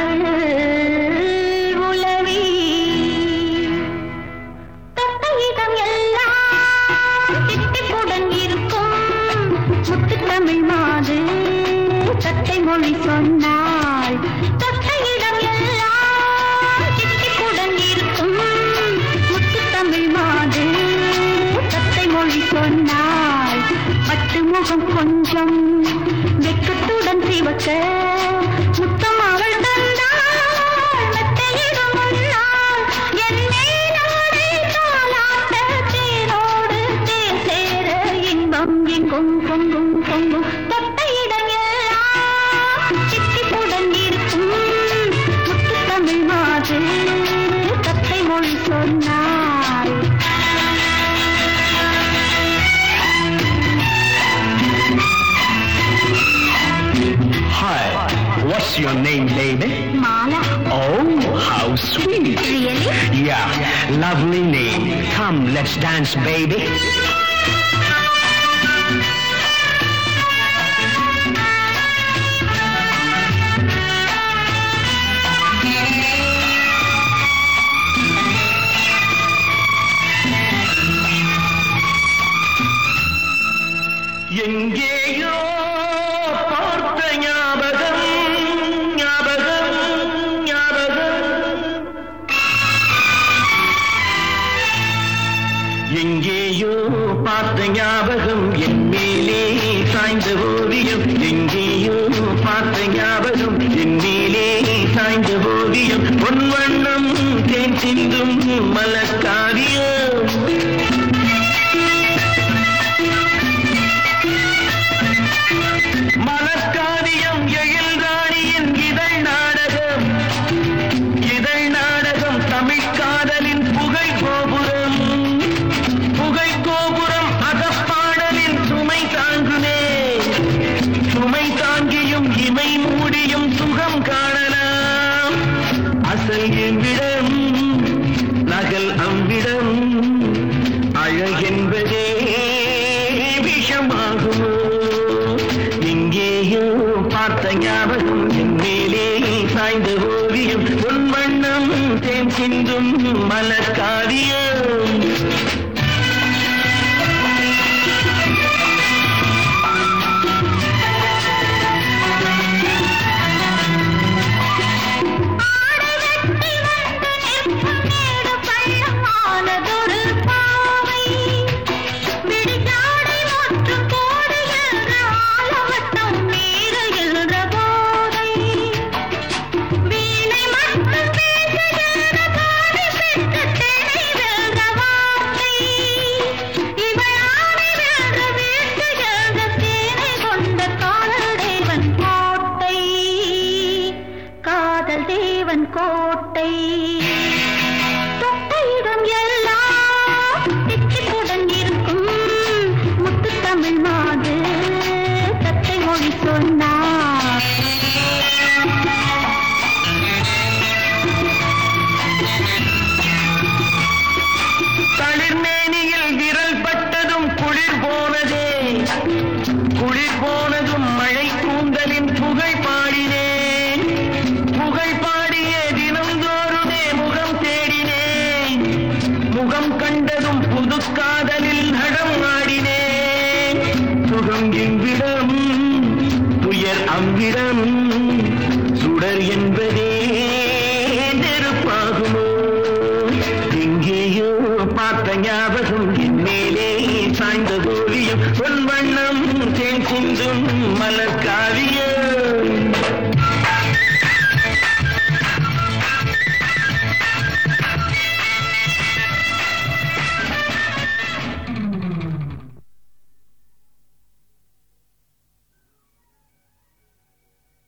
உலவி தொட்ட இடம் எல்லாம் திட்டிப்புடன் இருக்கும் முத்து தமிழ் மாது தத்தை மொழி சொன்னாள். தொட்ட இடம் எல்லாம் திட்டிப்புடன் இருக்கும் முத்து தமிழ் மாது தத்தை மொழி சொன்னாள். பட்டு முகம் கொஞ்சம் வெக்கத்துடன் சிவக்க முத்தம் அவள் தந்தாள். மெத்தையிடும் முன்னால் என் மேலாடை தாலாட்ட தேனோடு தேன் சேர இன்பம் எங்கும் பொங்கும் பொங்கும். தொட்ட இடம் எல்லாம் சித்திப்புடன் இருக்கும் முத்து தமிழ் மாது தத்தை மொழி சொன்னாள். Hi, what's your name, baby? Mala. Oh, how sweet. Really? Yeah, lovely name. Come, let's dance, baby. எங்கேயோ பார்த்த ஞாபகம் ஞாபகம் ஞாபகம் எங்கேயோ பார்த்த ஞாபகம் என் மேலே சாய்ந்த ஓவியம். எங்கேயோ பார்த்த ஞாபகம் என் மேலே சாய்ந்த ஓவியம். பொன் வண்ணம் தேன் சிந்தும் மலக்காவியம். மலக்காவியம் எழில் ராணியின் இதழ் நாடகம். இதழ் நாடகம் தமிழ் காதலின் புகை கோபுரம். புகை கோபுரம் அகப்பாடலின் சுமை தாங்குமே. சுமை தாங்கியும் இமை மூடியும் சுகம் காணலாம். அசல் எவ்விடம் நகல் அவ்விடம் அழகென்பதே விஷமாகுமோ. எங்கேயோ பார்த்த ஞாபகம் என் மேலே சாய்ந்த ஓவியம். பொன் வண்ணம் தேன் சிந்தும் மலக்காவியம். தேவன் கோட்டை தொட்ட இடம் எல்லாம் திட்டிப்புடன் இருக்கும் முத்து தமிழ் மாது தத்தை மொழி சொன்னார். தளிர்மேனியில் விரல் பட்டதும் குளிர் போனதே. குளிர் போனதும் மழை கூந்தலின் புகழ் பாடினேன். புகழ் பாடிய தினந்தோறுமே முகம் தேடினேன். முகம் கண்டதும் புது காதலில் நடம் ஆடினேன். சுகம் எவ்விடம் துயர் அவ்விடம் சுடர் என்பதே நெருப்பாகுமோ. எங்கேயோ பார்த்த ஞாபகம் என் மேலே சாய்ந்த ஓவியம். பொன் வண்ணம் தேன் சிந்தும் மலர்கால்